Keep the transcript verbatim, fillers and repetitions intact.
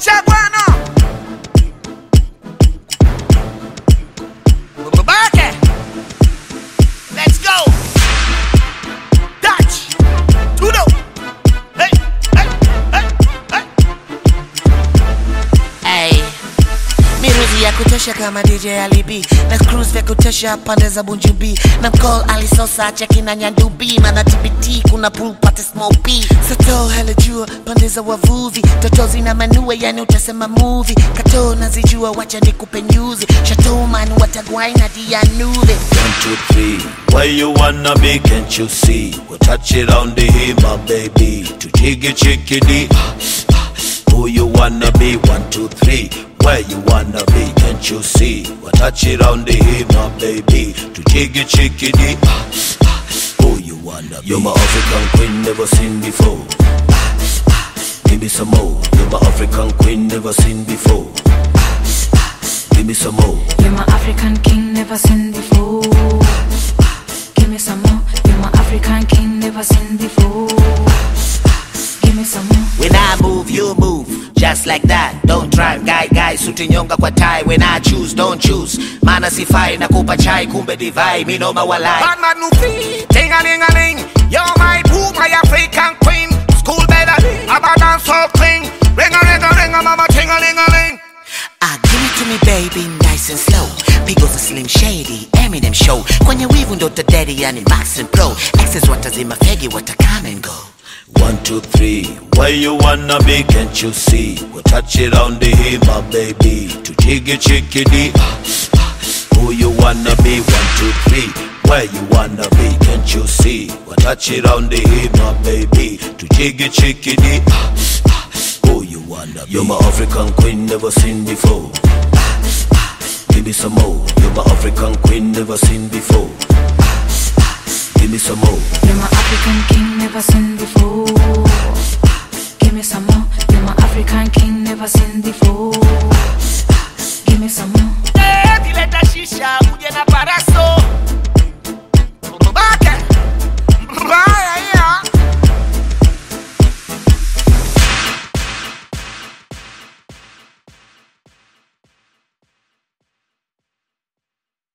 Wacha bwana. Babake. Let's go. Touch. Tudo. Hey, hey, hey, hey. Hey. Miruzi ya kutosha kama D J Ali B, na cruise vya kutosha pande za Bunjubi, na call Ali Sosa cheki na Nyandubi, mana T B T kuna pool party small P. Sato hela jua pande za wavuvi, totozi na manue yani utasema movie. Kato nazijua wacha nikupe nyuzi, Chateau manu watagwai na dianuve. One, two, three, where you wanna be, can't you see? We'll touch it on the hip, my baby. To jiggy chickity, who you wanna be? One, two, three, where you wanna be, can't you see? We'll touch it on the hip, my baby. To jiggy chickity, who you wanna be? You're my African queen, never seen before. Give me some more. You're my African queen, never seen before. Give me some more. You're my African king, never seen before. Give me some more. You're my African king, never seen before. Give me some more. When I move, you move, just like that. Don't drive, guy, guy, suti nyonga kwa tie. When I choose, don't choose. Mana sifai na kupa chai, kumbe divai, mi no mawalai. Bad man no free, ting-a-ling-a-ling. You're my boo, my African queen. School better, abba dance so clean. Ring-a-ring-a-ring-a, mama, ting-a-ling-a-ling. Ah, give it to me baby, nice and slow. Pigos a Slim Shady, Eminem show. Kwenye wivu ndo tadedi yani Max and Pro. Exes watazima fegi wata come and go. One, two, three, where you wanna be, can't you see? We'll touch it on the hip, my baby. To jiggy chickity, who you wanna be? One, two, three, where you wanna be, can't you see? We'll touch it on the hip, my baby. To jiggy chickity, who you wanna be? You're my African queen, never seen before. Give me some more. You're my African queen, never seen before. Give me some more. You're my African king, never seen before. Give me some more. You're my African king, never seen before. Give me some more.